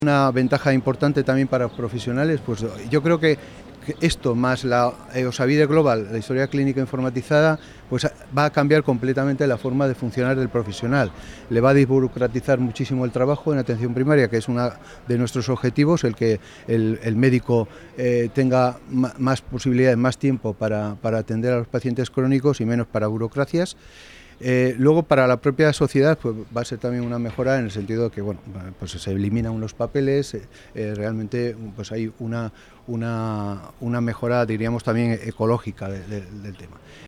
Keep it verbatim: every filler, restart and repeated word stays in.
Una ventaja importante también para los profesionales, pues yo creo que esto más la eh, Osabide Global, la historia clínica informatizada, pues va a cambiar completamente la forma de funcionar del profesional. Le va a desburocratizar muchísimo el trabajo en atención primaria, que es uno de nuestros objetivos, el que el, el médico eh, tenga más posibilidades, más tiempo para, para atender a los pacientes crónicos y menos para burocracias. Eh, luego, para la propia sociedad, pues va a ser también una mejora en el sentido de que, bueno, pues se eliminan unos papeles, eh, eh, realmente pues hay una, una, una mejora, diríamos, también ecológica de, de, del tema.